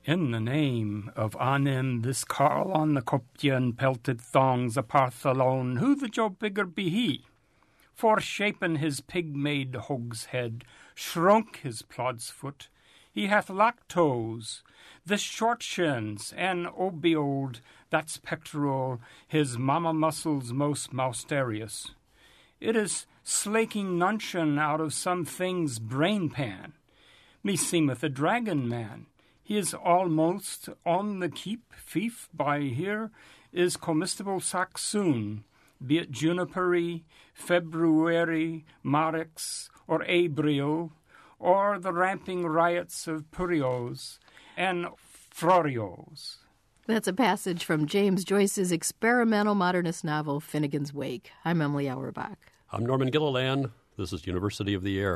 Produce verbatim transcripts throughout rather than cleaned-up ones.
In the name of Anim, this carl on the Coptian pelted thongs a Partholone, who the job bigger be he? Forshapen his pig-made hog's head, shrunk his plod's foot, he hath lack toes, the short shins, and obeold, that's pectoral, his mamma muscles most mousterious. It is slaking nuncheon out of some thing's brain pan. Me seemeth a dragon man. He is almost on the keep, fief by here is comestible saxoon, be it junipery, February, marix, or abrio, or the ramping riots of purios and frorios. That's a passage from James Joyce's experimental modernist novel, Finnegan's Wake. I'm Emily Auerbach. I'm Norman Gilliland. This is University of the Air.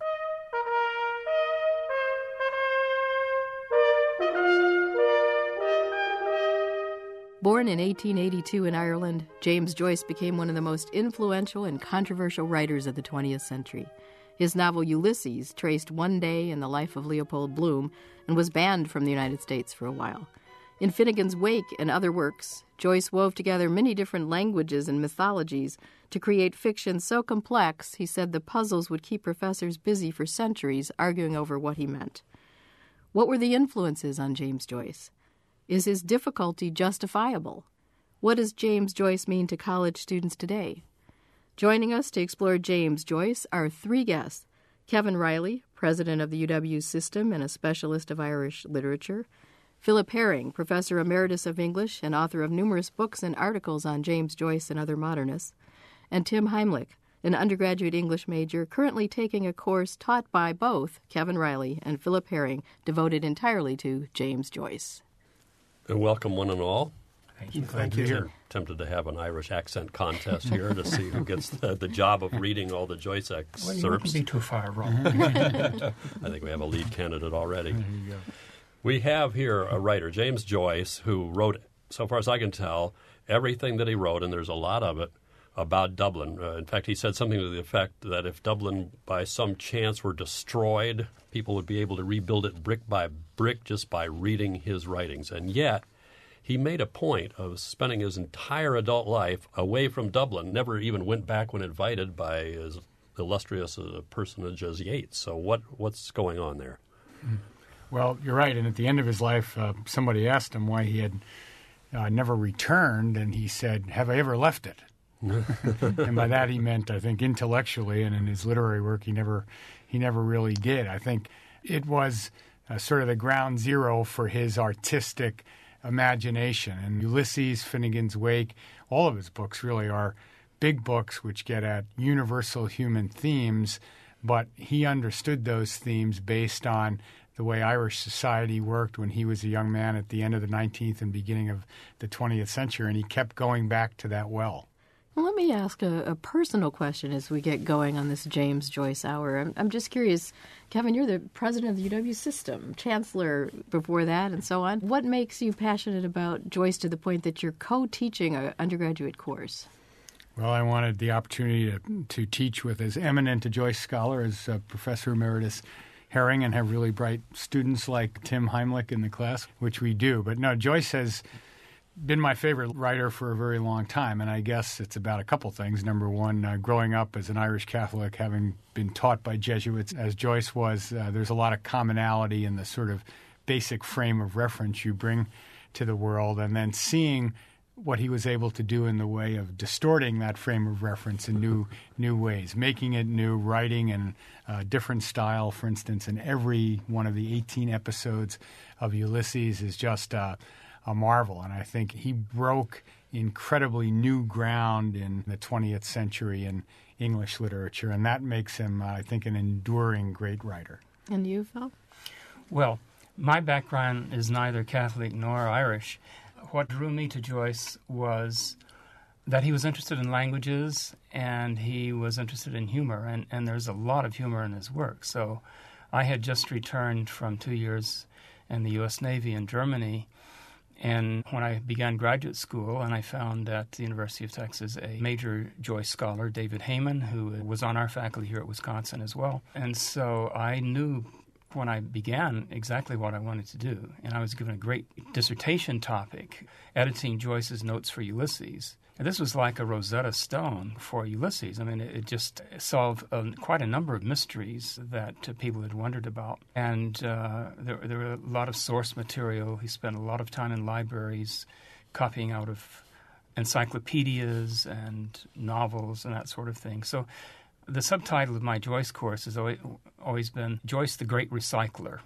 Born in eighteen eighty-two in Ireland, James Joyce became one of the most influential and controversial writers of the twentieth century. His novel Ulysses traced one day in the life of Leopold Bloom and was banned from the United States for a while. In Finnegan's Wake and other works, Joyce wove together many different languages and mythologies to create fiction so complex he said the puzzles would keep professors busy for centuries arguing over what he meant. What were the influences on James Joyce? Is his difficulty justifiable? What does James Joyce mean to college students today? Joining us to explore James Joyce are three guests: Kevin Riley, president of the U W system and a specialist of Irish literature; Philip Herring, professor emeritus of English and author of numerous books and articles on James Joyce and other modernists; and Tim Heimlich, an undergraduate English major currently taking a course taught by both Kevin Riley and Philip Herring devoted entirely to James Joyce. And welcome one and all. Thank you. Thank you. Tem- tempted to have an Irish accent contest here to see who gets the, the job of reading all the Joyce excerpts. Well, you wouldn't be too far wrong. I think we have a lead candidate already. There you go. We have here a writer, James Joyce, who wrote, so far as I can tell, everything that he wrote, and there's a lot of it, about Dublin. Uh, in fact, he said something to the effect that if Dublin by some chance were destroyed, people would be able to rebuild it brick by brick just by reading his writings. And yet, he made a point of spending his entire adult life away from Dublin, never even went back when invited by as illustrious a personage as Yeats. So what what's going on there? Well, you're right. And at the end of his life, uh, somebody asked him why he had uh, never returned, and he said, "Have I ever left it?" And by that he meant, I think, intellectually, and in his literary work, he never he never really did. I think it was uh, sort of the ground zero for his artistic imagination. And Ulysses, Finnegan's Wake, all of his books really are big books which get at universal human themes, but he understood those themes based on the way Irish society worked when he was a young man at the end of the nineteenth and beginning of the twentieth century, and he kept going back to that well. Well, let me ask a, a personal question as we get going on this James Joyce Hour. I'm, I'm just curious, Kevin, you're the president of the U W system, chancellor before that, and so on. What makes you passionate about Joyce to the point that you're co-teaching an undergraduate course? Well, I wanted the opportunity to, to teach with as eminent a Joyce scholar as uh, Professor Emeritus Herring and have really bright students like Tim Heimlich in the class, which we do. But no, Joyce has been my favorite writer for a very long time, and I guess it's about a couple things. Number one, uh, growing up as an Irish Catholic, having been taught by Jesuits as Joyce was, uh, there's a lot of commonality in the sort of basic frame of reference you bring to the world, and then seeing what he was able to do in the way of distorting that frame of reference in new new ways, making it new, writing in a different style. For instance, in every one of the eighteen episodes of Ulysses is just uh, a marvel. And I think he broke incredibly new ground in the twentieth century in English literature, and that makes him, uh, I think, an enduring great writer. And you, Phil? Well, my background is neither Catholic nor Irish. What drew me to Joyce was that he was interested in languages and he was interested in humor, and, and there's a lot of humor in his work. So I had just returned from two years in the U S Navy in Germany, and when I began graduate school, and I found at the University of Texas a major Joyce scholar, David Heyman, who was on our faculty here at Wisconsin as well. And so I knew when I began exactly what I wanted to do, and I was given a great dissertation topic, editing Joyce's notes for Ulysses. And this was like a Rosetta Stone for Ulysses. I mean, it, it just solved uh, quite a number of mysteries that uh, people had wondered about. And uh, there, there were a lot of source material. He spent a lot of time in libraries copying out of encyclopedias and novels and that sort of thing. So the subtitle of my Joyce course has always, always been Joyce the Great Recycler.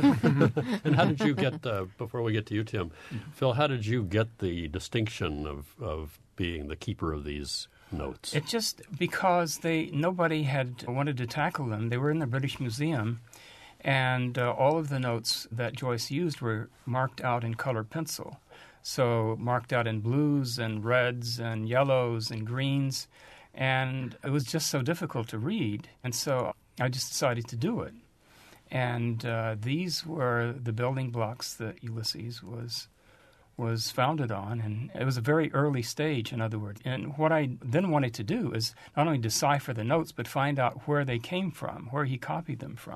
And how did you get, uh, before we get to you, Tim, Phil, how did you get the distinction of, of being the keeper of these notes? It just because they nobody had wanted to tackle them. They were in the British Museum, and uh, all of the notes that Joyce used were marked out in colored pencil. So marked out in blues and reds and yellows and greens, and it was just so difficult to read. And so I just decided to do it. And uh, these were the building blocks that Ulysses was was founded on, and it was a very early stage, in other words. And what I then wanted to do is not only decipher the notes, but find out where they came from, where he copied them from.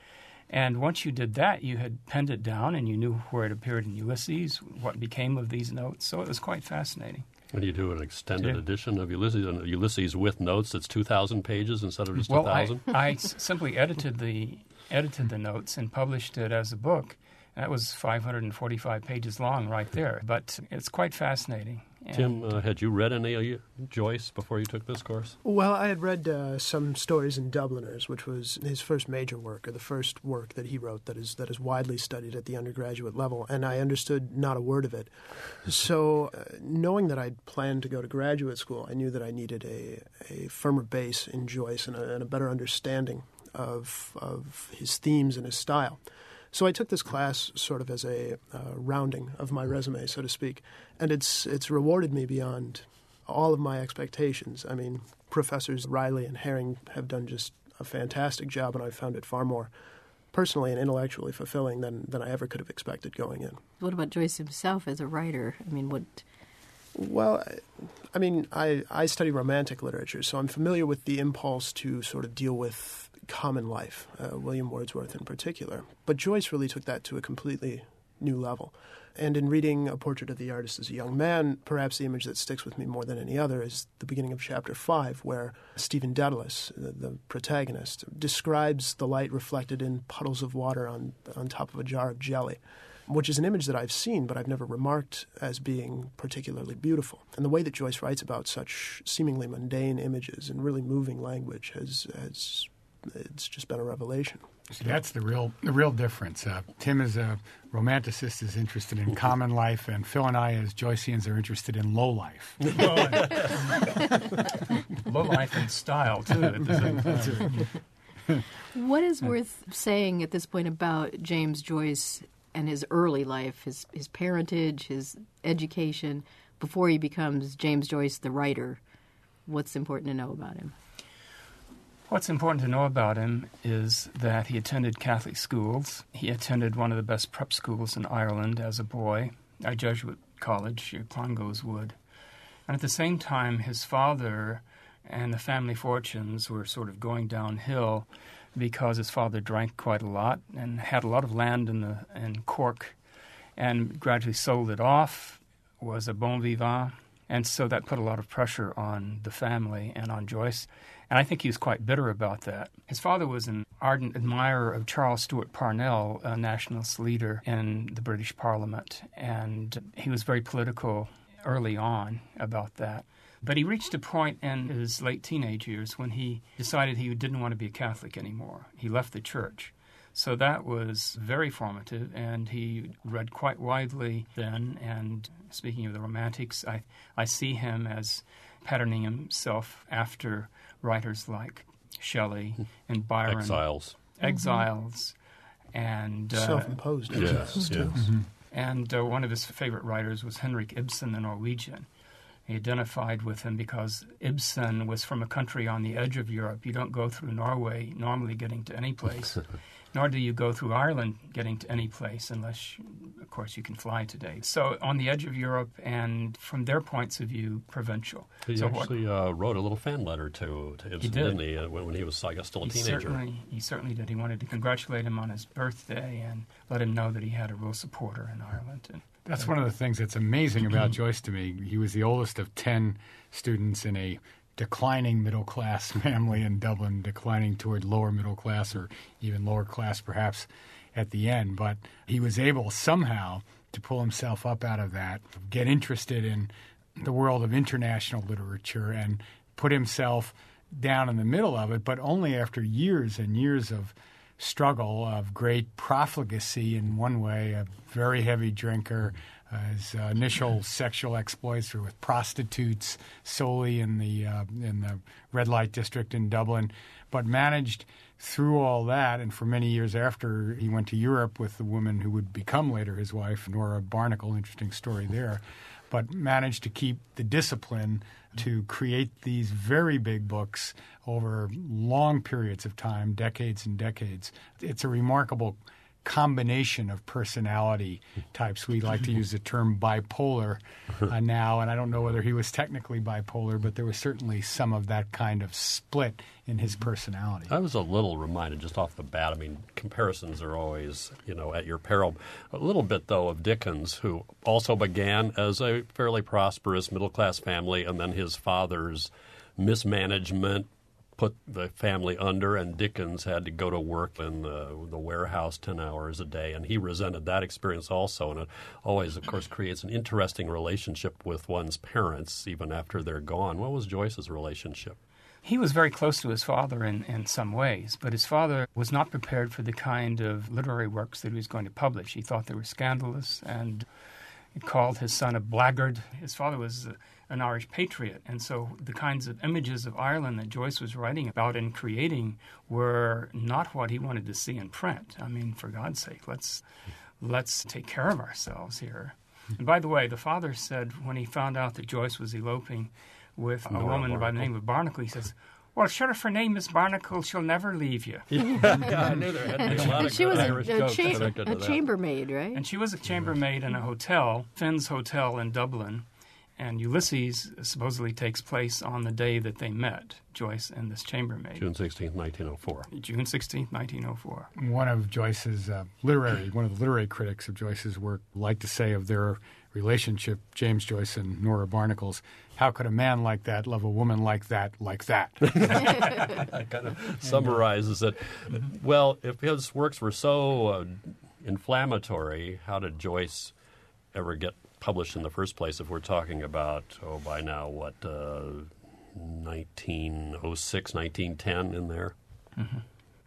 And once you did that, you had penned it down, and you knew where it appeared in Ulysses, what became of these notes. So it was quite fascinating. And you do an extended Yeah. edition of Ulysses, and Ulysses with notes that's two thousand pages instead of just Well, one thousand? I, I s- simply edited the edited the notes and published it as a book. That was five hundred forty-five pages long right there. But it's quite fascinating. And Tim, uh, had you read any of Joyce before you took this course? Well, I had read uh, some stories in Dubliners, which was his first major work, or the first work that he wrote that is that is widely studied at the undergraduate level, and I understood not a word of it. So, uh, knowing that I'd planned to go to graduate school, I knew that I needed a, a firmer base in Joyce and a, and a better understanding of of his themes and his style. So I took this class sort of as a uh, rounding of my resume, so to speak, and it's it's rewarded me beyond all of my expectations. I mean, Professors Riley and Herring have done just a fantastic job, and I found it far more personally and intellectually fulfilling than, than I ever could have expected going in. What about Joyce himself as a writer? I mean, what... Well, I, I mean, I, I study romantic literature, so I'm familiar with the impulse to sort of deal with common life, uh, William Wordsworth in particular. But Joyce really took that to a completely new level. And in reading A Portrait of the Artist as a Young Man, perhaps the image that sticks with me more than any other is the beginning of chapter five, where Stephen Dedalus, the, the protagonist, describes the light reflected in puddles of water on, on top of a jar of jelly, which is an image that I've seen, but I've never remarked as being particularly beautiful. And the way that Joyce writes about such seemingly mundane images and really moving language has, has it's just been a revelation. See, that's the real the real difference. Uh, Tim, as a romanticist, is interested in common life, and Phil and I, as Joyceans, are interested in low life. low life and style, too, at the same time. What is worth saying at this point about James Joyce and his early life, his his parentage, his education, before he becomes James Joyce the writer? What's important to know about him? What's important to know about him is that he attended Catholic schools. He attended one of the best prep schools in Ireland as a boy, a Jesuit college, Clongowes Wood. And at the same time, his father and the family fortunes were sort of going downhill because his father drank quite a lot and had a lot of land in the in Cork and gradually sold it off, was a bon vivant. And so that put a lot of pressure on the family and on Joyce. And I think he was quite bitter about that. His father was an ardent admirer of Charles Stewart Parnell, a nationalist leader in the British Parliament. And he was very political early on about that. But he reached a point in his late teenage years when he decided he didn't want to be a Catholic anymore. He left the church. So that was very formative, and he read quite widely then. And speaking of the Romantics, I, I see him as patterning himself after writers like Shelley and Byron. Exiles. Exiles. And uh, self-imposed. Yes, yes. Mm-hmm. And uh, one of his favorite writers was Henrik Ibsen, the Norwegian. He identified with him because Ibsen was from a country on the edge of Europe. You don't go through Norway normally getting to any place, nor do you go through Ireland getting to any place unless, of course, you can fly today. So on the edge of Europe, and from their points of view, provincial. He so actually what, uh, wrote a little fan letter to, to Ibsen, he did. didn't he, uh, when, when he was, I guess, still a he teenager. Certainly, he certainly did. He wanted to congratulate him on his birthday and let him know that he had a real supporter in Ireland. And, That's one of the things that's amazing about Joyce to me. He was the oldest of ten students in a declining middle-class family in Dublin, declining toward lower middle class or even lower class perhaps at the end. But he was able somehow to pull himself up out of that, get interested in the world of international literature and put himself down in the middle of it, but only after years and years of struggle, of great profligacy in one way, a very heavy drinker. Uh, his uh, initial sexual exploits were with prostitutes solely in the uh, in the red light district in Dublin, but managed through all that, and for many years after, he went to Europe with the woman who would become later his wife, Nora Barnacle. Interesting story there, but managed to keep the discipline to create these very big books over long periods of time, decades and decades. It's a remarkable combination of personality types. We like to use the term bipolar uh, now, and I don't know whether he was technically bipolar, but there was certainly some of that kind of split in his personality. I was a little reminded just off the bat. I mean, comparisons are always, you know, at your peril. A little bit, though, of Dickens, who also began as a fairly prosperous middle-class family, and then his father's mismanagement put the family under, and Dickens had to go to work in the, the warehouse ten hours a day, and he resented that experience also. And it always, of course, creates an interesting relationship with one's parents, even after they're gone. What was Joyce's relationship? He was very close to his father in, in some ways, but his father was not prepared for the kind of literary works that he was going to publish. He thought they were scandalous, and he called his son a blackguard. His father was a, an Irish patriot, and so the kinds of images of Ireland that Joyce was writing about and creating were not what he wanted to see in print. I mean, for God's sake, let's let's take care of ourselves here. And by the way, the father said when he found out that Joyce was eloping with a Nora woman by the Barnacle. name of Barnacle, he says, "Well, sure, if her name is Barnacle, she'll never leave you." Yeah, I knew there had to be a lot And of she good was a, Irish a, jokes cha- connected to a that. chambermaid, right? And she was a chambermaid in a hotel, Finn's Hotel in Dublin. And Ulysses supposedly takes place on the day that they met, Joyce and this chambermaid. June sixteenth, nineteen oh four. June sixteenth, nineteen oh four. One of Joyce's uh, literary, one of the literary critics of Joyce's work liked to say of their relationship, James Joyce and Nora Barnacle's, how could a man like that love a woman like that, like that? That kind of summarizes it. Well, if his works were so uh, inflammatory, how did Joyce ever get published in the first place, if we're talking about, oh, by now, what, uh, nineteen oh six, nineteen ten in there? Mm-hmm.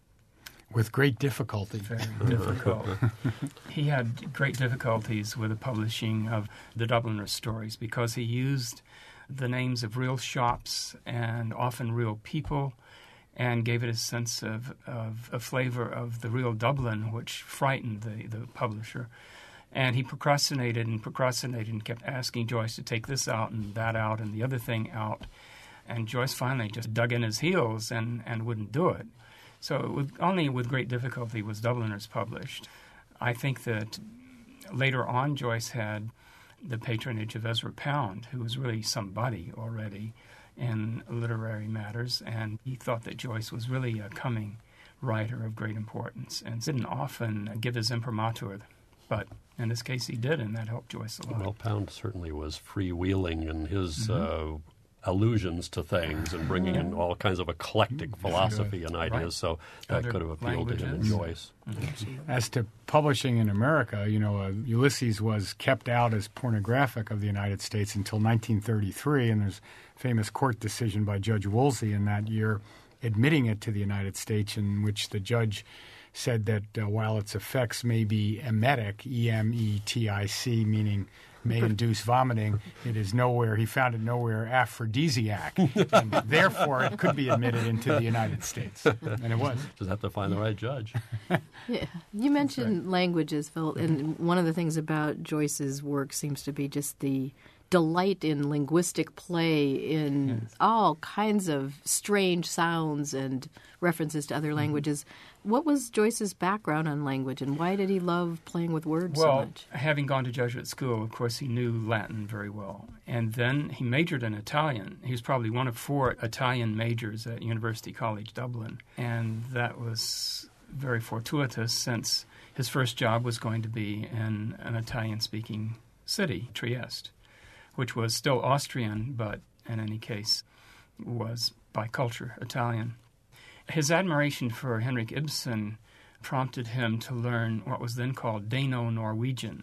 With great difficulty. Very difficult. He had great difficulties with the publishing of the Dubliner stories because he used the names of real shops and often real people and gave it a sense of, of a flavor of the real Dublin, which frightened the, the publisher. And he procrastinated and procrastinated and kept asking Joyce to take this out and that out and the other thing out. And Joyce finally just dug in his heels and, and wouldn't do it. So with, only with great difficulty was Dubliners published. I think that later on Joyce had the patronage of Ezra Pound, who was really somebody already in literary matters, and he thought that Joyce was really a coming writer of great importance and didn't often give his imprimatur. But in this case, he did, and that helped Joyce a lot. Well, Pound certainly was freewheeling in his mm-hmm. uh, allusions to things and bringing in all kinds of eclectic philosophy and ideas, Right. so that Other could have appealed to him and languages. Joyce. Mm-hmm. As to publishing in America, you know, uh, Ulysses was kept out as pornographic of the United States until nineteen thirty-three, and there's a famous court decision by Judge Woolsey in that year admitting it to the United States, in which the judge said that uh, while its effects may be emetic, E M E T I C, meaning may induce vomiting, it is nowhere, he found it nowhere aphrodisiac, and therefore it could be admitted into the United States. And it was. Just have to find the right judge. Yeah. You mentioned languages, Phil, and one of the things about Joyce's work seems to be just the delight in linguistic play, in Yes. all kinds of strange sounds and references to other languages. What was Joyce's background on language, and why did he love playing with words Well, so much? having gone to Jesuit school, of course, he knew Latin very well. And then he majored in Italian. He was probably one of four Italian majors at University College Dublin. And that was very fortuitous, since his first job was going to be in an Italian-speaking city, Trieste, which was still Austrian, but in any case was by culture Italian. His admiration for Henrik Ibsen prompted him to learn what was then called Dano-Norwegian.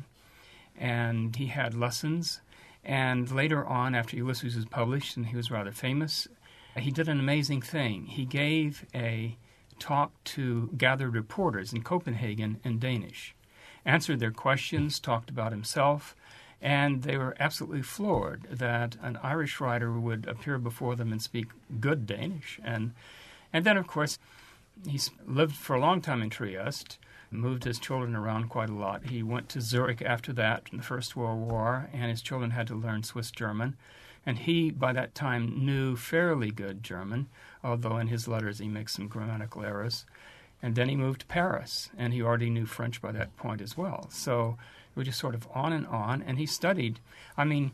And he had lessons. And later on, after Ulysses was published and he was rather famous, he did an amazing thing. He gave a talk to gathered reporters in Copenhagen in Danish, answered their questions, talked about himself, and they were absolutely floored that an Irish writer would appear before them and speak good Danish. And And then, of course, he lived for a long time in Trieste, moved his children around quite a lot. He went to Zurich after that in the First World War, and his children had to learn Swiss German. And he, by that time, knew fairly good German, although in his letters he makes some grammatical errors. And then he moved to Paris, and he already knew French by that point as well. So we were just sort of on and on, and he studied. I mean,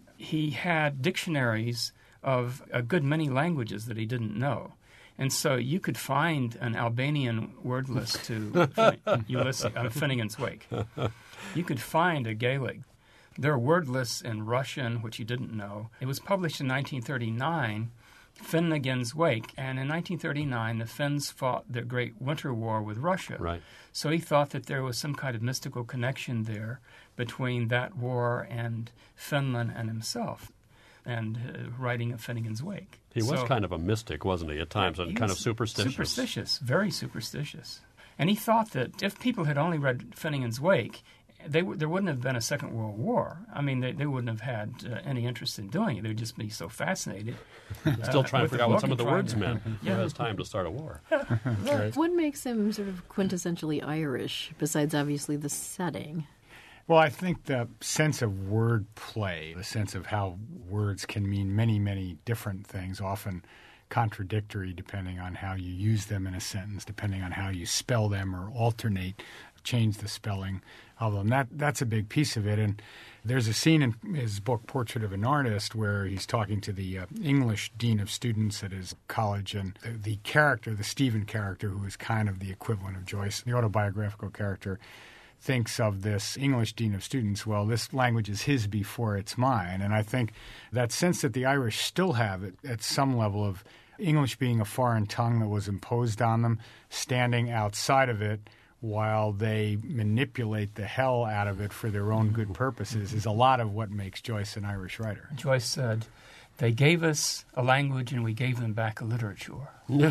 he had dictionaries of a good many languages that he didn't know. And so you could find an Albanian word list to Ulysses, uh, Finnegan's Wake. You could find a Gaelic. There are word lists in Russian, which you didn't know. It was published in nineteen thirty-nine, Finnegan's Wake. And in nineteen thirty-nine, the Finns fought the Great Winter War with Russia. Right. So he thought that there was some kind of mystical connection there between that war and Finland and himself, and uh, writing of Finnegan's Wake. He was So- kind of a mystic, wasn't he, at times, and he kind of was superstitious. Superstitious, very superstitious. And he thought that if people had only read Finnegan's Wake, they w- there wouldn't have been a Second World War. I mean, they, they wouldn't have had uh, any interest in doing it. They would just be so fascinated. Still uh, trying to with figure out what book some of and the trying words to- meant. Yeah. Who has time to start a war? What makes him sort of quintessentially Irish, besides obviously the setting? Well, I think the sense of wordplay, the sense of how words can mean many, many different things, often contradictory depending on how you use them in a sentence, depending on how you spell them or alternate, change the spelling of them. That, that's a big piece of it. And there's a scene in his book, Portrait of an Artist, where he's talking to the uh, English dean of students at his college, and the, the character, the Stephen character, who is kind of the equivalent of Joyce, the autobiographical character, thinks of this English dean of students, well, this language is his before it's mine. And I think that sense that the Irish still have it at some level of English being a foreign tongue that was imposed on them, standing outside of it while they manipulate the hell out of it for their own good purposes, is a lot of what makes Joyce an Irish writer. Joyce said, "They gave us a language and we gave them back a literature."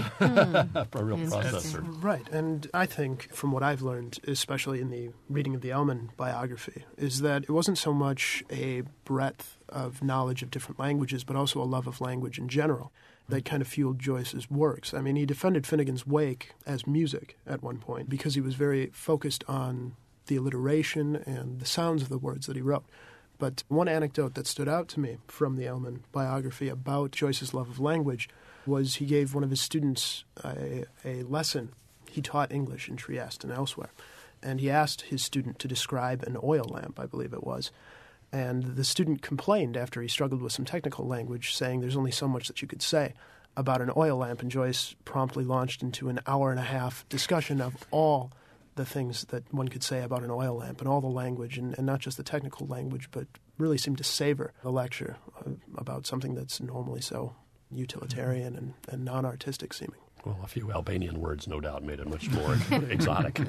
A real Interesting. processor. Right, and I think from what I've learned, especially in the reading of the Ellman biography, is that it wasn't so much a breadth of knowledge of different languages, but also a love of language in general that kind of fueled Joyce's works. I mean, he defended Finnegan's Wake as music at one point because he was very focused on the alliteration and the sounds of the words that he wrote. But one anecdote that stood out to me from the Ellman biography about Joyce's love of language was he gave one of his students a, a lesson. He taught English in Trieste and elsewhere. And he asked his student to describe an oil lamp, I believe it was. And the student complained after he struggled with some technical language, saying there's only so much that you could say about an oil lamp. And Joyce promptly launched into an hour and a half discussion of all the things that one could say about an oil lamp and all the language, and, and not just the technical language, but really seemed to savor the lecture uh, about something that's normally so utilitarian and, and non-artistic seeming. Well, a few Albanian words, no doubt, made it much more exotic.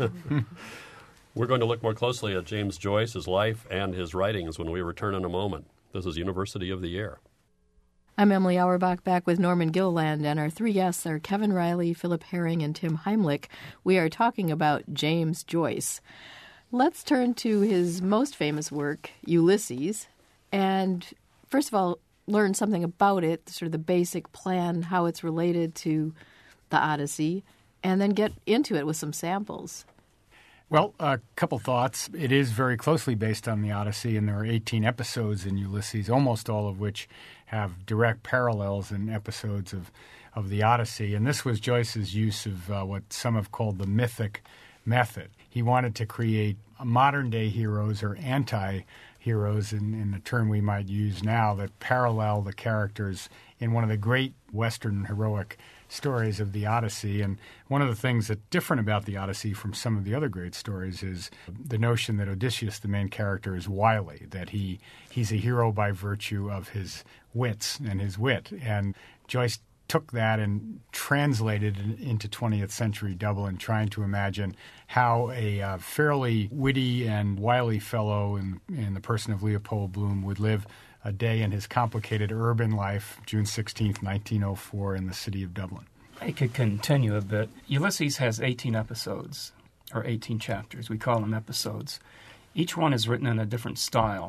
We're going to look more closely at James Joyce's life and his writings when we return in a moment. This is University of the Air. I'm Emily Auerbach, back with Norman Gilliland, and our three guests are Kevin Riley, Philip Herring, and Tim Heimlich. We are talking about James Joyce. Let's turn to his most famous work, Ulysses, and first of all, learn something about it, sort of the basic plan, how it's related to the Odyssey, and then get into it with some samples. Well, a couple thoughts. It is very closely based on the Odyssey, and there are eighteen episodes in Ulysses, almost all of which have direct parallels in episodes of, of the Odyssey. And this was Joyce's use of uh, what some have called the mythic method. He wanted to create modern-day heroes or anti-heroes, in, in the term we might use now, that parallel the characters in one of the great Western heroic stories of the Odyssey. And one of the things that's different about the Odyssey from some of the other great stories is the notion that Odysseus, the main character, is wily, that he he's a hero by virtue of his wits and his wit. And Joyce took that and translated it into twentieth century Dublin, trying to imagine how a uh, fairly witty and wily fellow in, in the person of Leopold Bloom would live a day in his complicated urban life, June sixteenth, nineteen oh four, in the city of Dublin. I could continue a bit. Ulysses has eighteen episodes, or eighteen chapters. We call them episodes. Each one is written in a different style.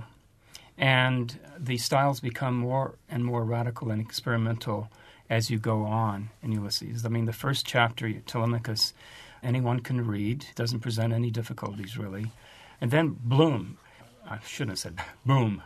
And the styles become more and more radical and experimental as you go on in Ulysses. I mean, the first chapter, Telemachus, anyone can read. Doesn't present any difficulties, really. And then Bloom. I shouldn't have said boom,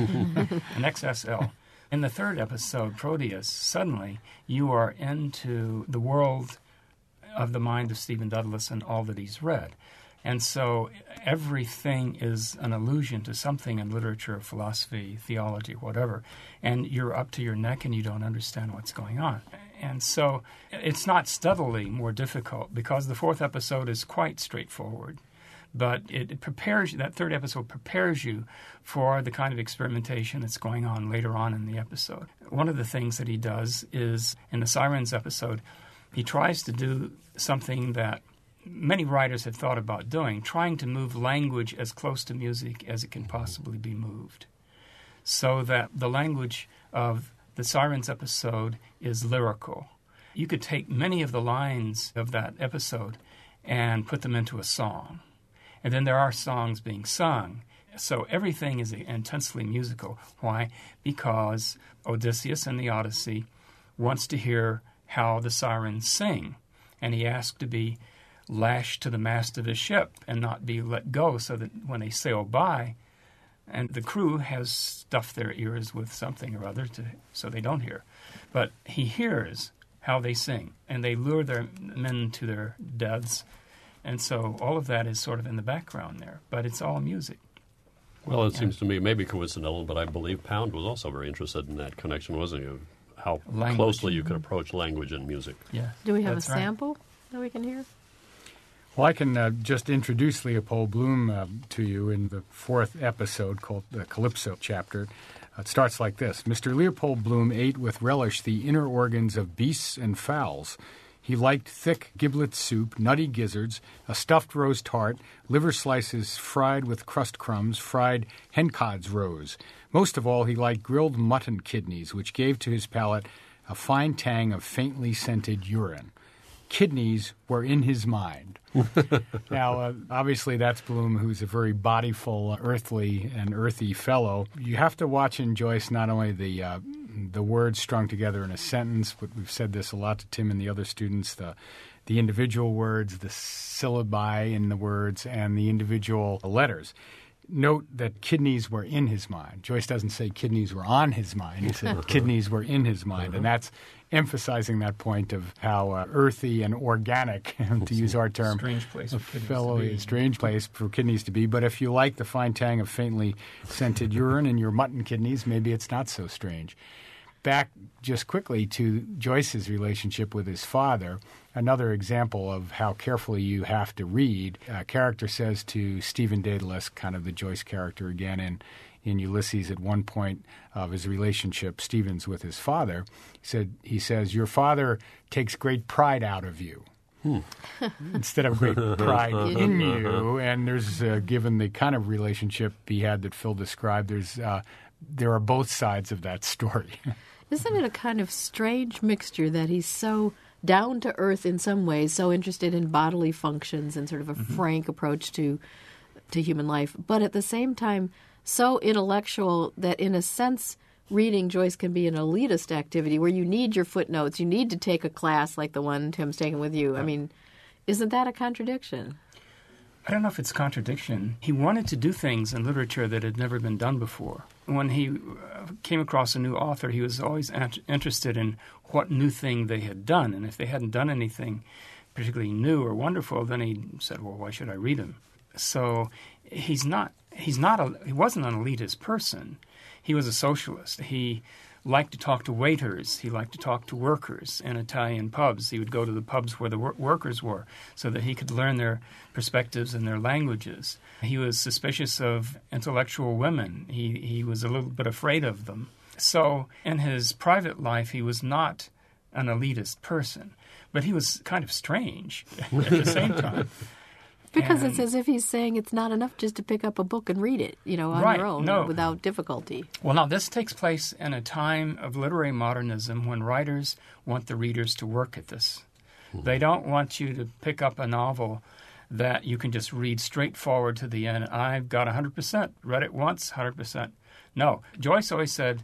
an X S L. In the third episode, Proteus, suddenly you are into the world of the mind of Stephen Douglas and all that he's read. And so everything is an allusion to something in literature, philosophy, theology, whatever. And you're up to your neck and you don't understand what's going on. And so it's not steadily more difficult because the fourth episode is quite straightforward. But it, it prepares you, that third episode prepares you for the kind of experimentation that's going on later on in the episode. One of the things that he does is, in the Sirens episode, he tries to do something that many writers have thought about doing, trying to move language as close to music as it can possibly be moved, so that the language of the Sirens episode is lyrical. You could take many of the lines of that episode and put them into a song. And then there are songs being sung. So everything is intensely musical. Why? Because Odysseus in the Odyssey wants to hear how the sirens sing. And he asks to be lashed to the mast of his ship and not be let go so that when they sail by, and the crew has stuffed their ears with something or other to, so they don't hear. But he hears how they sing, and they lure their men to their deaths. And so all of that is sort of in the background there, but it's all music. Well, it and seems to me maybe coincidental, but I believe Pound was also very interested in that connection, wasn't he? Of how language. Closely you could approach language and music. Yeah. Do we have that's a right. sample that we can hear? Well, I can uh, just introduce Leopold Bloom uh, to you in the fourth episode called the Calypso chapter. It starts like this. Mister Leopold Bloom ate with relish the inner organs of beasts and fowls. He liked thick giblet soup, nutty gizzards, a stuffed roast heart, liver slices fried with crust crumbs, fried hencods roes. Most of all, he liked grilled mutton kidneys, which gave to his palate a fine tang of faintly scented urine. Kidneys were in his mind. Now, uh, obviously, that's Bloom, who's a very bodyful, earthly, and earthy fellow. You have to watch in Joyce not only the uh, the words strung together in a sentence, but we've said this a lot to Tim and the other students, the the individual words, the syllabi in the words, and the individual letters. Note that kidneys were in his mind. Joyce doesn't say kidneys were on his mind. He said kidneys were in his mind, and that's emphasizing that point of how uh, earthy and organic, to use our term, Strange place a for kidneys fellow to be. is strange place for kidneys to be. But if you like the fine tang of faintly scented urine in your mutton kidneys, maybe it's not so strange. Back just quickly to Joyce's relationship with his father, another example of how carefully you have to read. A character says to Stephen Dedalus, kind of the Joyce character again in, in Ulysses at one point of his relationship, Stephen's with his father, he said, he says, "Your father takes great pride out of you." Hmm. Instead of great pride in you. And there's, uh, given the kind of relationship he had that Phil described, there's uh, there are both sides of that story. Isn't it a kind of strange mixture that he's so down to earth in some ways, so interested in bodily functions and sort of a mm-hmm. frank approach to to human life, but at the same time so intellectual that in a sense reading Joyce can be an elitist activity where you need your footnotes, you need to take a class like the one Tim's taking with you. I mean, isn't that a contradiction? I don't know if it's contradiction. He wanted to do things in literature that had never been done before. When he uh, came across a new author, he was always ant- interested in what new thing they had done. And if they hadn't done anything particularly new or wonderful, then he said, well, why should I read him? So he's not, he's not a, he wasn't an elitist person. He was a socialist. He liked to talk to waiters. He liked to talk to workers in Italian pubs. He would go to the pubs where the wor- workers were so that he could learn their perspectives and their languages. He was suspicious of intellectual women. He, he was a little bit afraid of them. So in his private life, he was not an elitist person, but he was kind of strange at the same time. Because And- it's as if he's saying it's not enough just to pick up a book and read it, you know, on Right, your own no. without difficulty. Well, now, this takes place in a time of literary modernism when writers want the readers to work at this. They don't want you to pick up a novel that you can just read straight forward to the end. I've got one hundred percent, read it once, one hundred percent. No. Joyce always said,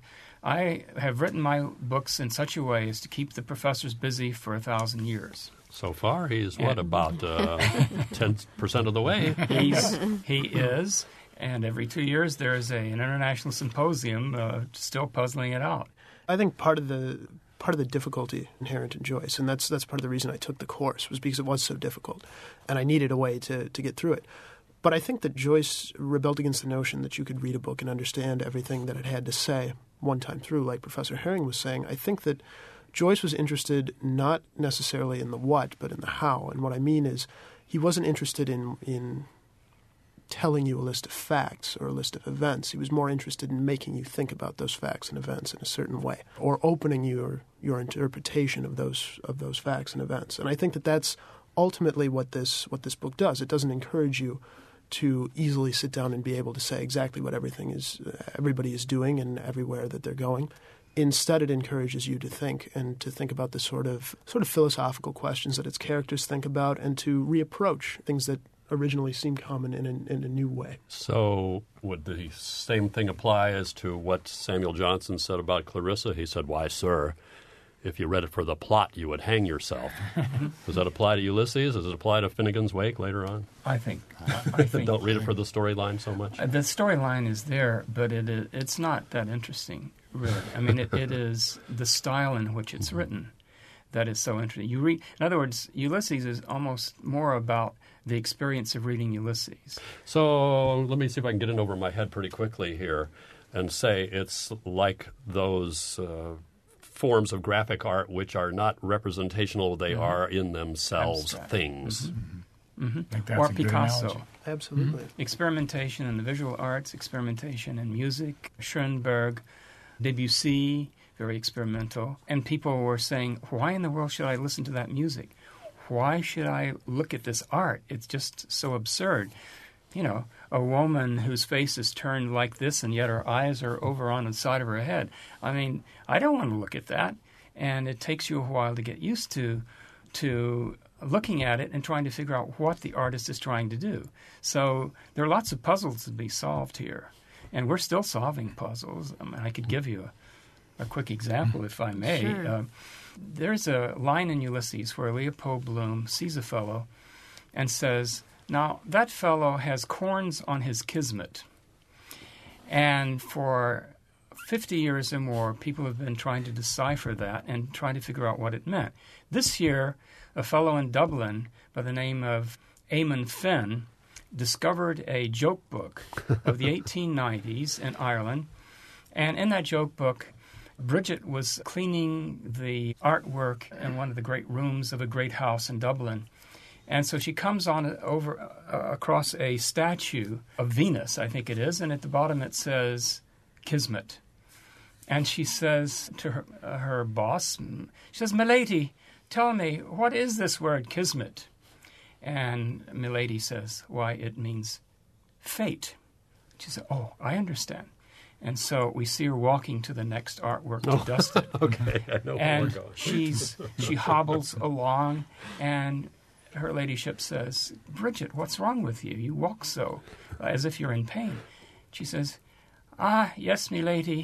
I have written my books in such a way as to keep the professors busy for a thousand years. So far, he's, what, about uh, ten percent of the way? He's, he is, and every two years there is a, an international symposium uh, still puzzling it out. I think part of the part of the difficulty inherent in Joyce, and that's that's part of the reason I took the course, was because it was so difficult, and I needed a way to, to get through it. But I think that Joyce rebelled against the notion that you could read a book and understand everything that it had to say one time through, like Professor Herring was saying. I think that Joyce was interested not necessarily in the what, but in the how. And what I mean is he wasn't interested in in telling you a list of facts or a list of events. He was more interested in making you think about those facts and events in a certain way, or opening your your interpretation of those of those facts and events. And I think that that's ultimately what this what this book does. It doesn't encourage you to easily sit down and be able to say exactly what everything is, uh, everybody is doing and everywhere that they're going. Instead, it encourages you to think and to think about the sort of sort of philosophical questions that its characters think about, and to reapproach things that originally seemed common in a, in a new way. So would the same thing apply as to what Samuel Johnson said about Clarissa? He said, why, sir, if you read it for the plot, you would hang yourself. Does that apply to Ulysses? Does it apply to Finnegan's Wake later on? I think. I think Don't read it for the storyline so much? The storyline is there, but it is, it's not that interesting, really. I mean, it, it is the style in which it's written that is so interesting. You read, in other words, Ulysses is almost more about the experience of reading Ulysses. So let me see if I can get it over my head pretty quickly here and say it's like those uh, forms of graphic art which are not representational, they mm-hmm. are in themselves Abstract. things. Mm-hmm. Mm-hmm. I think that's Or a good Picasso. analogy. Absolutely. Mm-hmm. Experimentation in the visual arts, experimentation in music, Schoenberg, Debussy, very experimental. And people were saying, why in the world should I listen to that music? Why should I look at this art? It's just so absurd. You know, a woman whose face is turned like this and yet her eyes are over on the side of her head. I mean, I don't want to look at that. And it takes you a while to get used to to looking at it and trying to figure out what the artist is trying to do. So there are lots of puzzles to be solved here. And we're still solving puzzles. I mean, I could give you a, a quick example, if I may. Sure. Uh, there's a line in Ulysses where Leopold Bloom sees a fellow and says, now, that fellow has corns on his kismet. And for fifty years or more, people have been trying to decipher that and trying to figure out what it meant. This year, a fellow in Dublin by the name of Eamon Finn discovered a joke book of the eighteen nineties in Ireland. And in that joke book, Bridget was cleaning the artwork in one of the great rooms of a great house in Dublin. And so she comes on over uh, across a statue of Venus, I think it is, and at the bottom it says Kismet. And she says to her, uh, her boss, she says, "Milady, tell me, what is this word Kismet?" And Milady says, "Why, it means fate." She said, "Oh, I understand." And so we see her walking to the next artwork to Oh, dust it. Okay, I know where we're And going. she's she hobbles along, and her ladyship says, "Bridget, what's wrong with you? You walk so, uh, as if you're in pain." She says, "Ah, yes, me lady,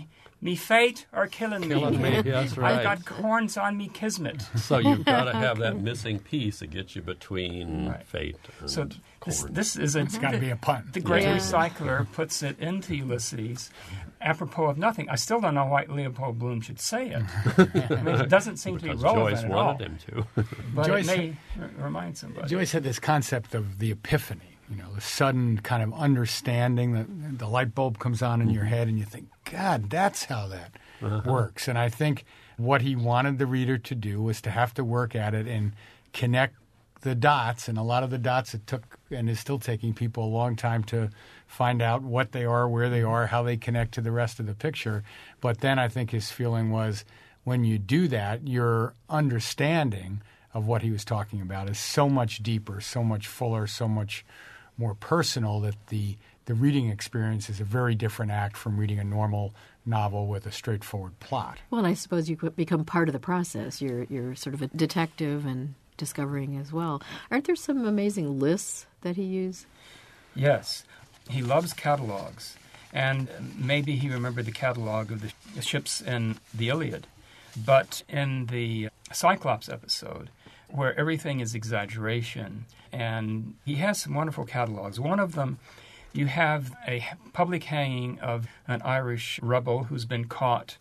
Me fate are killing, Killing me. me, yes, right. I've got horns on me kismet. So you've got to have that missing piece that gets you between Right. fate and So this, corn. this is a, It's got to be a pun. the great Yeah. recycler puts it into Ulysses, apropos of nothing. I still don't know why Leopold Bloom should say it. I mean, it doesn't seem to be because relevant Joyce at all. wanted him to. But Joyce- it may r- remind somebody. Joyce had this concept of the epiphany, you know, the sudden kind of understanding that the light bulb comes on in your head and you think, God, that's how that works. And I think what he wanted the reader to do was to have to work at it and connect the dots, and a lot of the dots it took and is still taking people a long time to find out what they are, where they are, how they connect to the rest of the picture. But then I think his feeling was when you do that, your understanding of what he was talking about is so much deeper, so much fuller, so much more personal that the the reading experience is a very different act from reading a normal novel with a straightforward plot. Well, and I suppose you could become part of the process. You're you're sort of a detective and discovering as well. Aren't there some amazing lists that he used? Yes. He loves catalogs. And maybe he remembered the catalog of the ships in the Iliad. But in the Cyclops episode, where everything is exaggeration, and he has some wonderful catalogs. One of them, you have a public hanging of an Irish rebel who's been caught,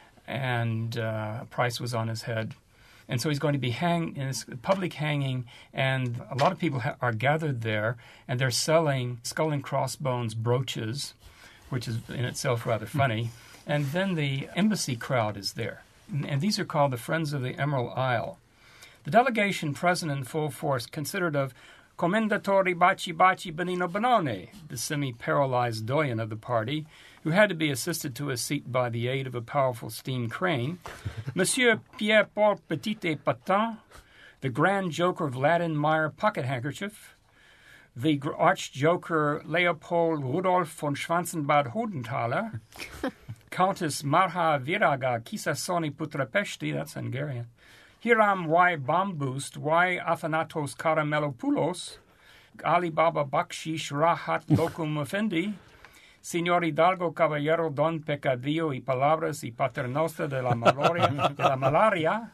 and uh, a price was on his head. And so he's going to be hanged in this public hanging, and a lot of people ha- are gathered there, and they're selling skull and crossbones brooches, which is in itself rather funny. And then the embassy crowd is there. And, and these are called the Friends of the Emerald Isle. The delegation present in full force considered of Commendatore Baci Baci Benino Benone, the semi-paralyzed doyen of the party, who had to be assisted to his seat by the aid of a powerful steam crane, Monsieur Pierre-Paul Petit-et-Patin, the grand joker Vladin Meyer Pocket Handkerchief, the gr- arch-joker Leopold Rudolf von Schwanzenbad-Hodenthaler, Countess Marha Viraga Kisasoni Putrapeshti, that's Hungarian, Hiram Y. Bomboost Y. Athanatos Karamelopoulos, Alibaba Bakshish Rahat Lokum Effendi, Signor Hidalgo Caballero Don Pecadillo y Palabras y Paternoster de la Malaria, de la Malaria,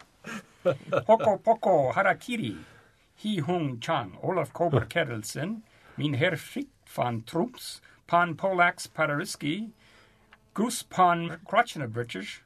Poco Poco Harakiri, He Hung Chang, Olaf Kober Kedelsen, Min Herr Frick van Troops, Pan Polax Padariski, Goose Pan Krotchenebritsches,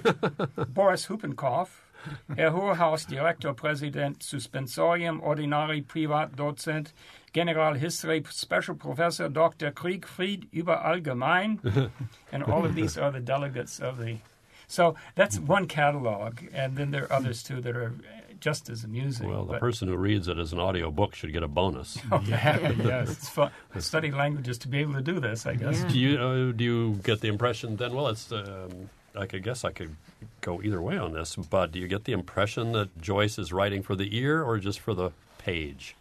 Boris Hupenkopf, Herr Hohehaus Direktor Präsident Suspensorium Ordinari Privatdozent General History Special Professor Doctor Kriegfried über Allgemein, and all of these are the delegates of the. So that's one catalog, and then there are others too that are just as amusing. Well, the but, person who reads it as an audio book should get a bonus. Yeah. yes, it's fun. Study languages to be able to do this, I guess. Yeah. Do you uh, do you get the impression then? Well, it's um, I could guess I could go either way on this, but do you get the impression that Joyce is writing for the ear or just for the page?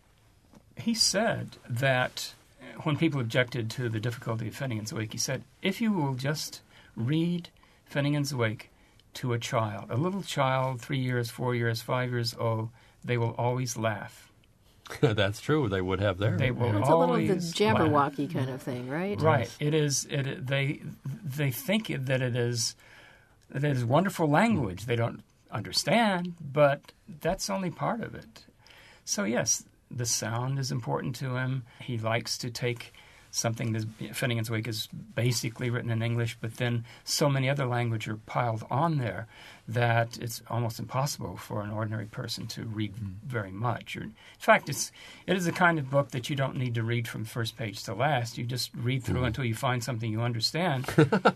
He said that when people objected to the difficulty of Finnegan's Wake, he said, if you will just read Finnegan's Wake to a child, a little child, three years, four years, five years old, they will always laugh. That's true. They would have there. They will It's a little always the laugh. Jabberwocky kind of thing, right? Right. It is. It. They. They think that it is. That it is wonderful language. They don't understand, but that's only part of it. So yes, the sound is important to him. He likes to take something that Finnegan's Wake is basically written in English, but then so many other languages are piled on there that it's almost impossible for an ordinary person to read very much. Or, in fact, it's it is the kind of book that you don't need to read from first page to last. You just read through mm. until you find something you understand,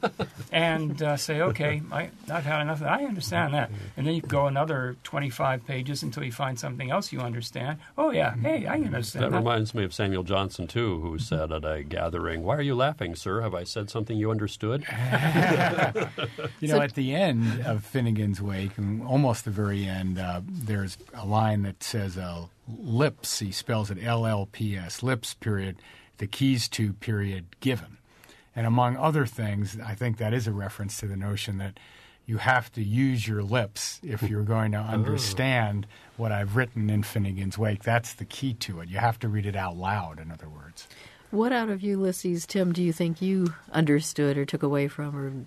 and uh, say, "Okay, I, I've had enough. I understand that." And then you go another twenty-five pages until you find something else you understand. Oh yeah, hey, I understand That that. reminds me of Samuel Johnson too, who said at a gathering, "Why are you laughing, sir? Have I said something you understood?" You know, at the end of Finnegan's Wake, and almost the very end, uh, there's a line that says uh, lips, he spells it L L P S, lips, period, the keys to, period, given. And among other things, I think that is a reference to the notion that you have to use your lips if you're going to understand what I've written in Finnegan's Wake. That's the key to it. You have to read it out loud, in other words. What out of Ulysses, Tim, do you think you understood or took away from or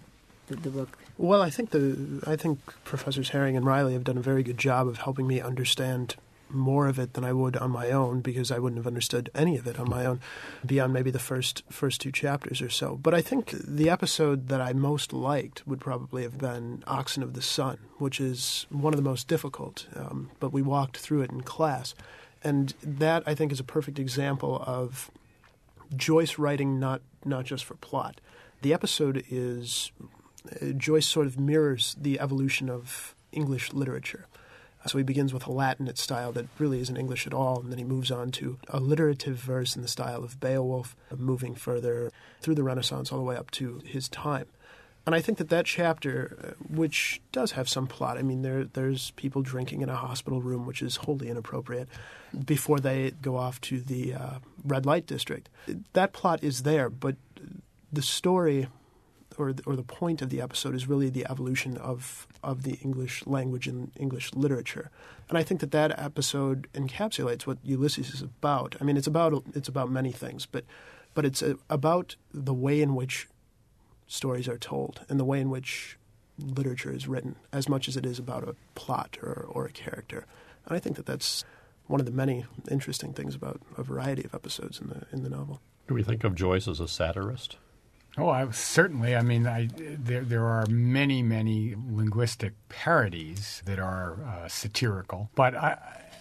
the, the book? Well, I think the I think Professors Herring and Riley have done a very good job of helping me understand more of it than I would on my own, because I wouldn't have understood any of it on my own beyond maybe the first first two chapters or so. But I think the episode that I most liked would probably have been Oxen of the Sun, which is one of the most difficult, um, but we walked through it in class. And that, I think, is a perfect example of Joyce writing not, not just for plot. The episode is, uh, Joyce sort of mirrors the evolution of English literature. So he begins with a Latinate style that really isn't English at all, and then he moves on to a alliterative verse in the style of Beowulf, moving further through the Renaissance all the way up to his time. And I think that that chapter, which does have some plot, I mean, there there's people drinking in a hospital room, which is wholly inappropriate, before they go off to the uh, red light district. That plot is there, but the story or the, or the point of the episode is really the evolution of, of the English language and English literature. And I think that that episode encapsulates what Ulysses is about. I mean, it's about it's about many things, but but it's a, about the way in which stories are told and the way in which literature is written, as much as it is about a plot or, or a character. And I think that that's one of the many interesting things about a variety of episodes in the in the novel. Do we think of Joyce as a satirist? Oh, I, certainly. I mean, I, there there are many, many linguistic parodies that are uh, satirical, but I,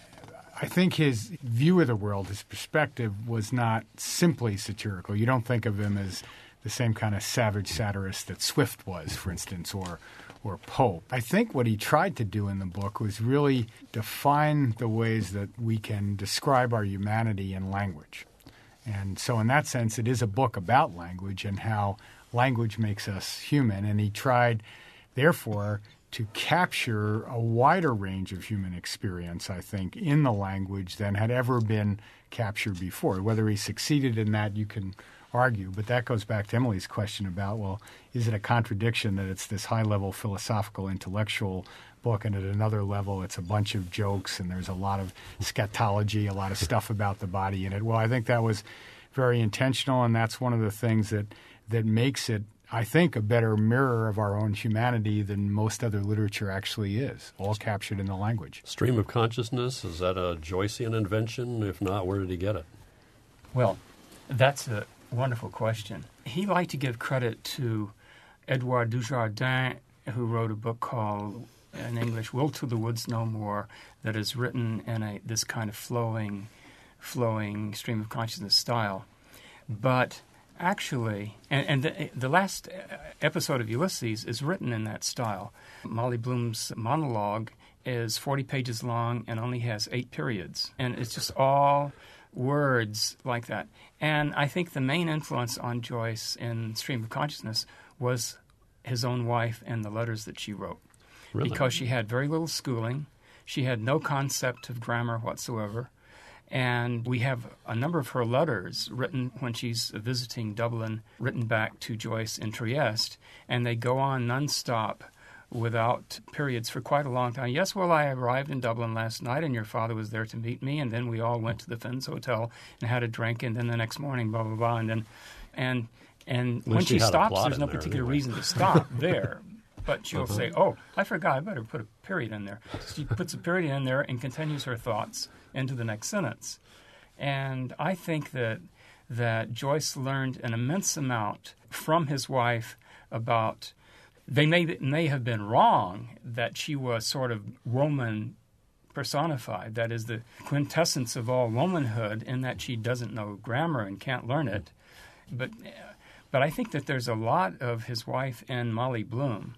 I think his view of the world, his perspective, was not simply satirical. You don't think of him as the same kind of savage satirist that Swift was, for instance, or or Pope. I think what he tried to do in the book was really define the ways that we can describe our humanity in language. And so in that sense, it is a book about language and how language makes us human. And he tried, therefore, to capture a wider range of human experience, I think, in the language than had ever been captured before. Whether he succeeded in that, you can argue. But that goes back to Emily's question about, well, is it a contradiction that it's this high-level philosophical, intellectual book, and at another level it's a bunch of jokes and there's a lot of scatology, a lot of stuff about the body in it? Well, I think that was very intentional, and that's one of the things that, that makes it, I think, a better mirror of our own humanity than most other literature actually is, all captured in the language. Stream of consciousness, is that a Joycean invention? If not, where did he get it? Well, that's a wonderful question. He liked to give credit to Edouard Dujardin, who wrote a book called, in English, Will to the Woods No More, that is written in a this kind of flowing, flowing stream of consciousness style. But actually, and, and the, the last episode of Ulysses is written in that style. Molly Bloom's monologue is forty pages long and only has eight periods. And it's just all words like that. And I think the main influence on Joyce in Stream of Consciousness was his own wife and the letters that she wrote. Really? Because she had very little schooling. She had no concept of grammar whatsoever. And we have a number of her letters written when she's visiting Dublin, written back to Joyce in Trieste, and they go on nonstop without periods for quite a long time. Yes, well, I arrived in Dublin last night, and your father was there to meet me, and then we all went to the Finn's Hotel and had a drink, and then the next morning, blah, blah, blah, and then... And, and when she, she stops, there's no there particular anyway. reason to stop there. But she'll uh-huh. say, oh, I forgot, I better put a period in there. She puts a period in there and continues her thoughts into the next sentence. And I think that that Joyce learned an immense amount from his wife about, they may, may have been wrong that she was sort of woman personified, that is the quintessence of all womanhood, in that she doesn't know grammar and can't learn it. But, but I think that there's a lot of his wife in Molly Bloom.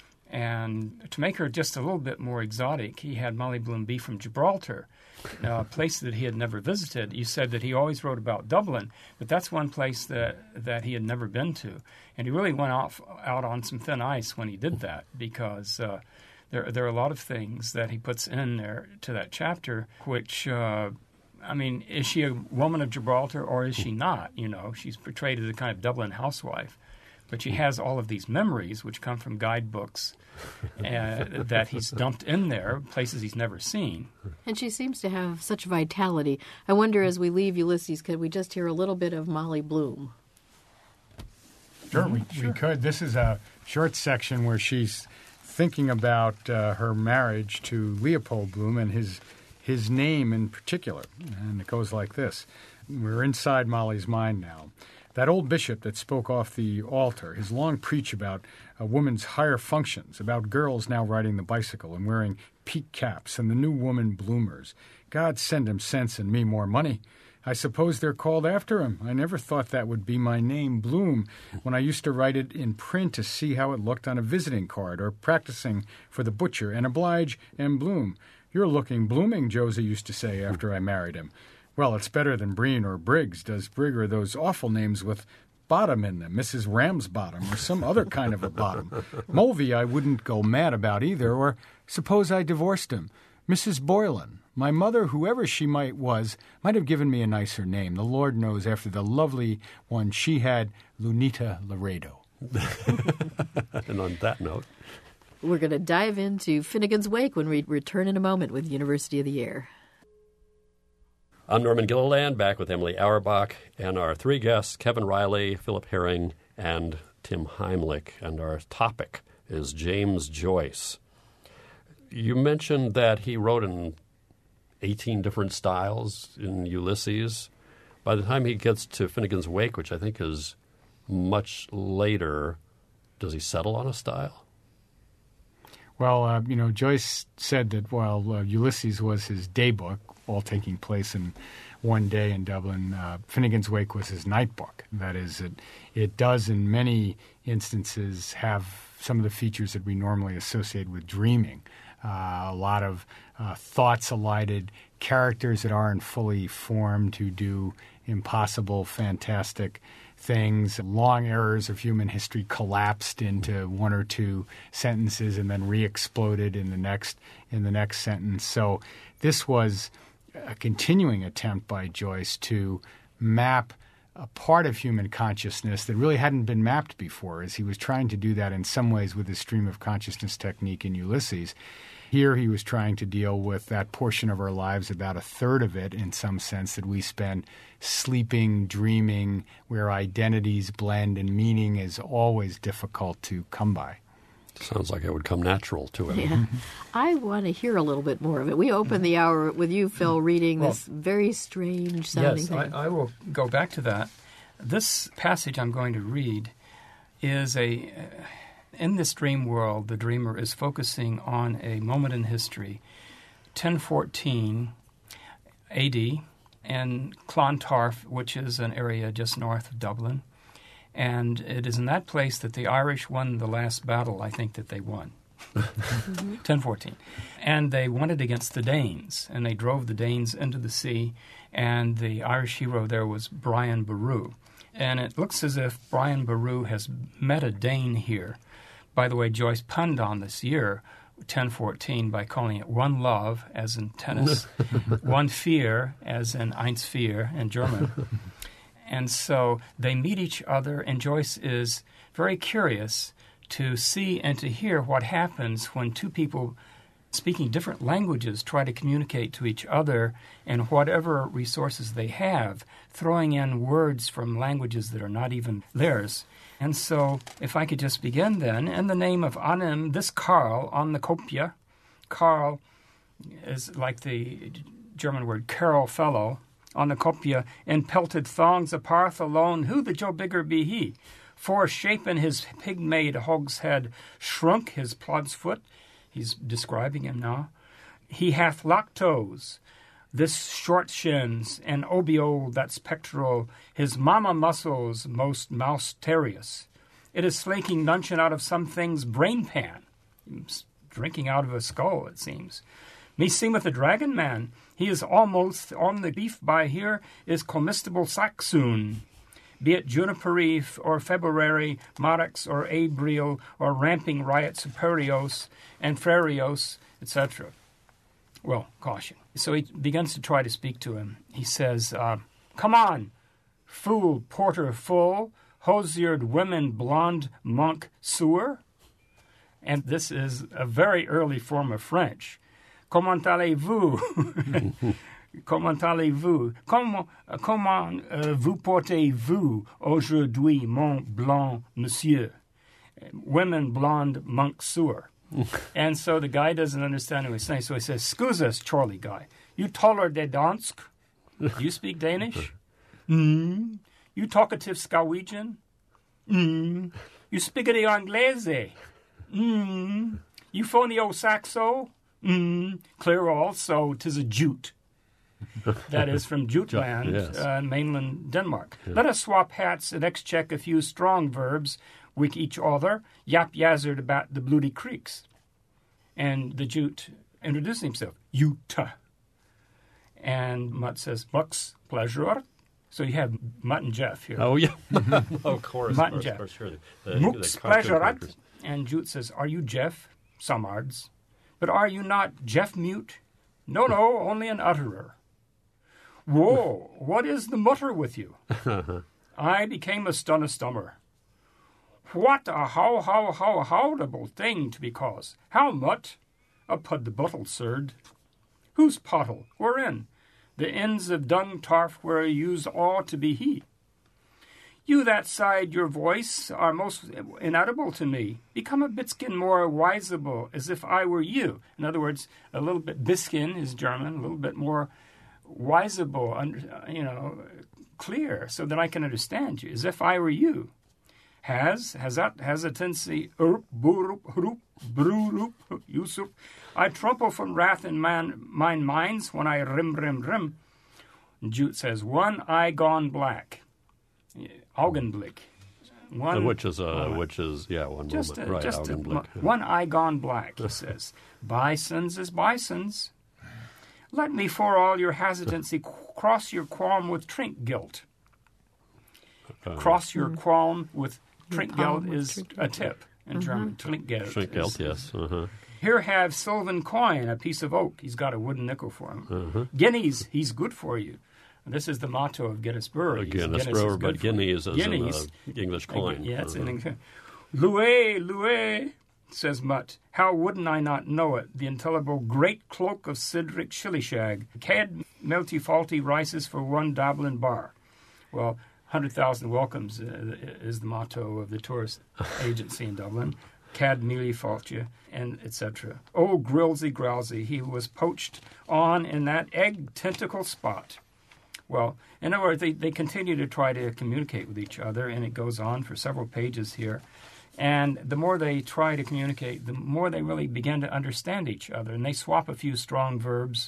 And to make her just a little bit more exotic, he had Molly Bloom be from Gibraltar, a place that he had never visited. You said that he always wrote about Dublin, but that's one place that, that he had never been to. And he really went off, out on some thin ice when he did that, because uh, there, there are a lot of things that he puts in there to that chapter, which, uh, I mean, is she a woman of Gibraltar or is she not? You know, she's portrayed as a kind of Dublin housewife. But she has all of these memories which come from guidebooks uh, that he's dumped in there, places he's never seen. And she seems to have such vitality. I wonder, as we leave Ulysses, could we just hear a little bit of Molly Bloom? Sure, we, sure. we could. This is a short section where she's thinking about uh, her marriage to Leopold Bloom and his his name in particular. And it goes like this. We're inside Molly's mind now. That old bishop that spoke off the altar, his long preach about a woman's higher functions, about girls now riding the bicycle and wearing peak caps and the new woman bloomers. God send him sense and me more money. I suppose they're called after him. I never thought that would be my name, Bloom, when I used to write it in print to see how it looked on a visiting card or practicing for the butcher, and oblige and Bloom. You're looking blooming, Josie used to say after I married him. Well, it's better than Breen or Briggs. Does Brigg or those awful names with bottom in them, Missus Ramsbottom, or some other kind of a bottom. Mulvey I wouldn't go mad about either, or suppose I divorced him. Missus Boylan. My mother, whoever she might was, might have given me a nicer name. The Lord knows after the lovely one she had, Lunita Laredo. And on that note, we're going to dive into Finnegan's Wake when we return in a moment with University of the Air. I'm Norman Gilliland, back with Emily Auerbach and our three guests, Kevin Riley, Philip Herring, and Tim Heimlich. And our topic is James Joyce. You mentioned that he wrote in eighteen different styles in Ulysses. By the time he gets to Finnegan's Wake, which I think is much later, does he settle on a style? Well, uh, you know, Joyce said that while uh, Ulysses was his day book, all taking place in one day in Dublin, uh, Finnegan's Wake was his night book. That is, it, it does in many instances have some of the features that we normally associate with dreaming. Uh, a lot of uh, thoughts-elided characters that aren't fully formed who do impossible, fantastic things. Long errors of human history collapsed into one or two sentences and then re-exploded in the next in the next sentence. So this was a continuing attempt by Joyce to map a part of human consciousness that really hadn't been mapped before, as he was trying to do that in some ways with his stream of consciousness technique in Ulysses. Here he was trying to deal with that portion of our lives, about a third of it in some sense, that we spend sleeping, dreaming, where identities blend and meaning is always difficult to come by. Sounds like it would come natural to him. Yeah. I want to hear a little bit more of it. We opened the hour with you, Phil, reading well, this very strange sounding yes, thing. Yes, I, I will go back to that. This passage I'm going to read is a... Uh, in this dream world, the dreamer is focusing on a moment in history, ten fourteen A D, in Clontarf, which is an area just north of Dublin. And it is in that place that the Irish won the last battle, I think, that they won. mm-hmm. ten fourteen. And they won it against the Danes, and they drove the Danes into the sea, and the Irish hero there was Brian Boru. And it looks as if Brian Boru has met a Dane here. By the way, Joyce punned on this year, ten fourteen, by calling it One Love, as in tennis, One Fear, as in Eins Vier in German. And so they meet each other, and Joyce is very curious to see and to hear what happens when two people speaking different languages try to communicate to each other, and whatever resources they have, throwing in words from languages that are not even theirs. And so, if I could just begin then, in the name of Anim, this Karl on the Kopje, Karl is like the German word Carol fellow, on the Kopje, in pelted thongs aparth alone, who the Joe bigger be he? Foreshapen his pig-made hogshead, shrunk his plod's foot, he's describing him now, he hath lactose, this short shins, and obiole that's pectoral, his mamma muscles most mousterious. It is slaking nuncheon out of some thing's brain pan, drinking out of a skull, it seems. Me seemeth a dragon man, he is almost on the beef by here, is comestible Saxoon. Be it Junipery or February, Marax or Abriel, or ramping riot superios and frerios, et cetera. Well, caution. So he begins to try to speak to him. He says, uh, come on, fool porter full, hosiered women blonde monk sewer. And this is a very early form of French. Comment allez-vous? Comment allez-vous? Comment, comment uh, vous portez-vous aujourd'hui, mon blanc monsieur? women blonde monk sewer. And so the guy doesn't understand what he's saying. So he says, "Scusas, Charlie guy. You taller de dansk? You speak Danish? Mm. You talkative Scowegian? Mm. You spiggity Anglese? Mm. You phonio Saxo? Mm. Clear all, so 'tis a jute." That is from Jutland, yes. uh, mainland Denmark. Yeah. Let us swap hats and excheck a few strong verbs, with each other, yap yazzard about the bloody creeks. And the Jute introduced himself, Jutta. And Mutt says, "Muck's pleasure." So you have Mutt and Jeff here. Oh, yeah. Of course. Mutt of and course, Jeff. Sure. The, Muck's the cartoon pleasure. characters. And Jute says, "Are you Jeff?" Sommards. "But are you not Jeff Mute?" "No, no, only an utterer." "Whoa, what is the mutter with you?" "I became a stunner stummer." "What a how, how, how, howdable thing to be cause. How mutt?" "A pud the buttle, sird." "Whose pottle? Wherein?" "The ends of dung tarf where use ought to be he." "You that side your voice are most inaudible to me. Become a bitskin more wiseable, as if I were you." In other words, a little bit, biskin is German, a little bit more wiseable, you know, clear, so that I can understand you, as if I were you. Has, has that, has a tendency, urp, burup, hrup, brurup, yusup. "I trumple from wrath in man, mine minds when I rim, rim, rim." Jute says, "One eye gone black." Augenblick. One, Which is, uh, moment. which is, yeah, one just moment. a, Right, just a, Augenblick. one eye gone black, he says. "Bisons is bisons. Let me, for all your hesitancy, cross your qualm with trink guilt." Uh, Cross your qualm with trink palm guilt with is trink- a tip in German. Trink guilt. Trinkgeld, is- yes. Uh-huh. Here have Sylvan coin, a piece of oak. He's got a wooden nickel for him. Uh-huh. Guineas, he's good for you. This is the motto of Guinness Brewery. Guinness Guinness is Brewer, good but for you. guineas is in Guineas. the English coin. Yeah, it's Uh-huh. in English. "Louis, Louis," says Mutt. "How wouldn't I not know it? The intelligible great cloak of Cedric Shillyshag. Cad melty faulty rices for one Dublin bar." Well, one hundred thousand welcomes uh, is the motto of the tourist agency in Dublin. Cad mealy faulty, and et cetera. "Oh, grillsy growsy, he was poached on in that egg tentacle spot." Well, in other words, they, they continue to try to communicate with each other, and it goes on for several pages here. And the more they try to communicate, the more they really begin to understand each other. And they swap a few strong verbs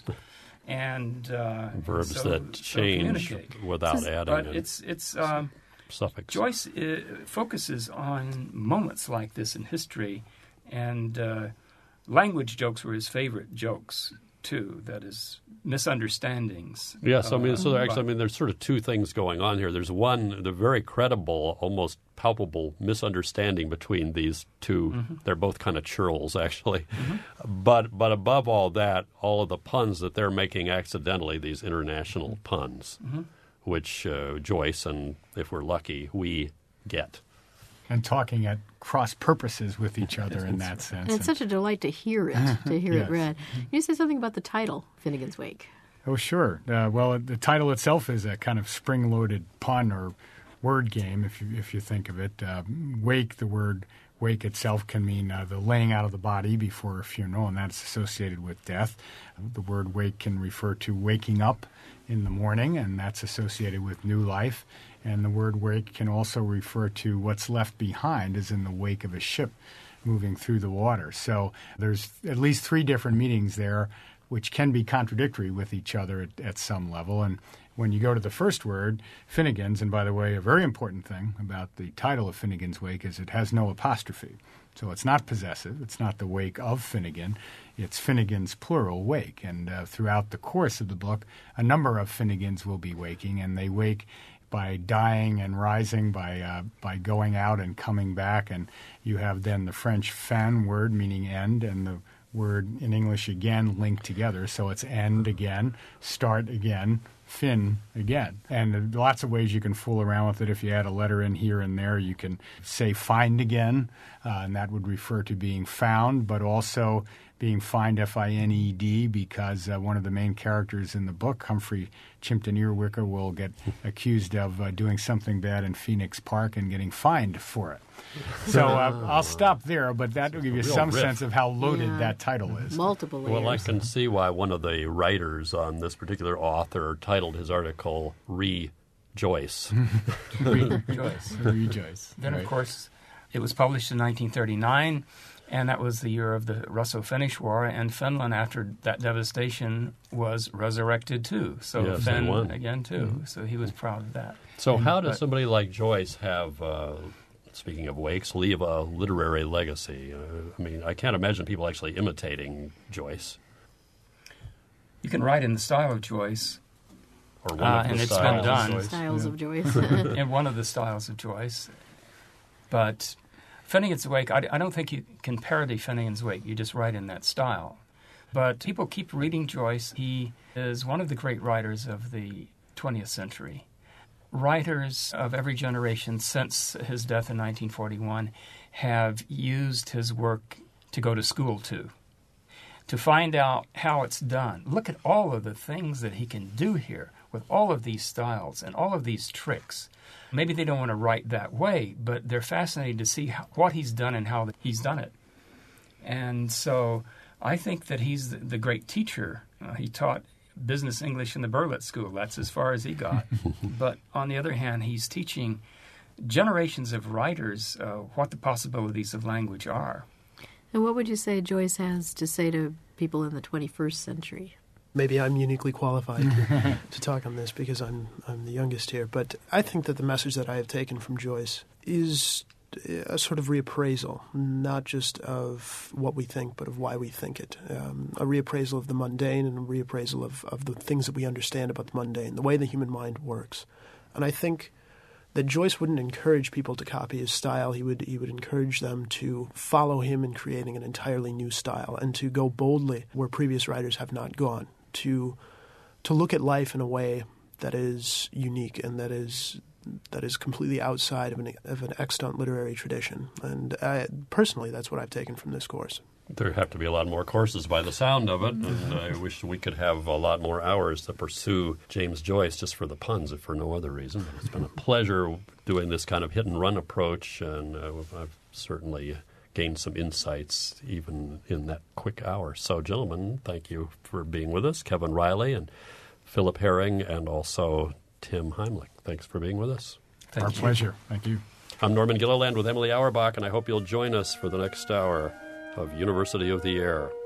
and uh, Verbs so, that so change communicate. without adding But an it's it's um, suffix. Joyce uh, focuses on moments like this in history, and uh, language jokes were his favorite jokes too. That is, misunderstandings. Yes, I mean, Uh, so actually, I but- mean, there's sort of two things going on here. There's one, the very credible, almost palpable misunderstanding between these two. Mm-hmm. They're both kind of churls, actually. But but above all that, all of the puns that they're making accidentally, these international puns, Mm-hmm. which uh, Joyce and, if we're lucky, we get. And talking at cross purposes with each other in that sense. And it's such a delight to hear it, to hear Yes. it read. You said something about the title, Finnegan's Wake. Oh, sure. Uh, well, the title itself is a kind of spring-loaded pun or word game, if you, if you think of it. Uh, wake, the word wake itself can mean uh, the laying out of the body before a funeral, and that's associated with death. The word wake can refer to waking up in the morning, and that's associated with new life. And the word wake can also refer to what's left behind, as in the wake of a ship moving through the water. So there's at least three different meanings there, which can be contradictory with each other at, at some level. And when you go to the first word, Finnegan's, and by the way, a very important thing about the title of Finnegan's Wake is it has no apostrophe. So it's not possessive. It's not the wake of Finnegan. It's Finnegan's plural, wake. And uh, throughout the course of the book, a number of Finnegans will be waking, and they wake by dying and rising, by uh, by going out and coming back. And you have then the French fin word, meaning end, and the word in English again linked together. So it's end again, start again, fin again. And there are lots of ways you can fool around with it. If you add a letter in here and there, you can say find again, uh, and that would refer to being found. But also being fined, F I N E D, because uh, one of the main characters in the book, Humphrey Chimpton Earwicker, will get accused of uh, doing something bad in Phoenix Park and getting fined for it. So uh, I'll stop there, but that will give you some riff. sense of how loaded Yeah. that title is. Multiple layers. Well, I can see why one of the writers on this particular author titled his article Re-Joyce. Joyce. Rejoice. Then, right. of course, it was published in nineteen thirty-nine, and that was the year of the Russo-Finnish War, and Finland, after that devastation, was resurrected too. So Yes, they Finn, won. again, too. So he was proud of that. So how does But- somebody like Joyce have, uh, speaking of wakes, leave a literary legacy? Uh, I mean, I can't imagine people actually imitating Joyce. You can write in the style of Joyce, Or one Uh, of the and it's been styles of done. Joyce. Styles of Joyce. in one of the styles of Joyce. But Finnegan's Wake, I, I don't think you can parody Finnegan's Wake. You just write in that style. But people keep reading Joyce. He is one of the great writers of the twentieth century. Writers of every generation since his death in nineteen forty-one have used his work to go to school to, to find out how it's done. Look at all of the things that he can do here with all of these styles and all of these tricks. Maybe they don't want to write that way, but they're fascinated to see how, what he's done and how he's done it. And so I think that he's the, the great teacher. Uh, he taught business English in the Berlitz School. That's as far as he got. But on the other hand, he's teaching generations of writers uh, what the possibilities of language are. And what would you say Joyce has to say to people in the twenty-first century? Maybe I'm uniquely qualified to, to talk on this because I'm I'm the youngest here. But I think that the message that I have taken from Joyce is a sort of reappraisal, not just of what we think, but of why we think it. Um, a reappraisal of the mundane and a reappraisal of, of the things that we understand about the mundane, the way the human mind works. And I think that Joyce wouldn't encourage people to copy his style. He would he would encourage them to follow him in creating an entirely new style and to go boldly where previous writers have not gone, to to look at life in a way that is unique and that is that is completely outside of an of an extant literary tradition. And I, personally, that's what I've taken from this course. There have to be a lot more courses by the sound of it, and I wish we could have a lot more hours to pursue James Joyce just for the puns, if for no other reason. But it's been a pleasure doing this kind of hit-and-run approach, and uh, I've certainly gained some insights even in that quick hour. So, gentlemen, thank you for being with us. Kevin Riley and Philip Herring, and also Tim Heimlich. Thanks for being with us. Thank Our you. pleasure. Thank you. I'm Norman Gilliland with Emily Auerbach, and I hope you'll join us for the next hour of University of the Air.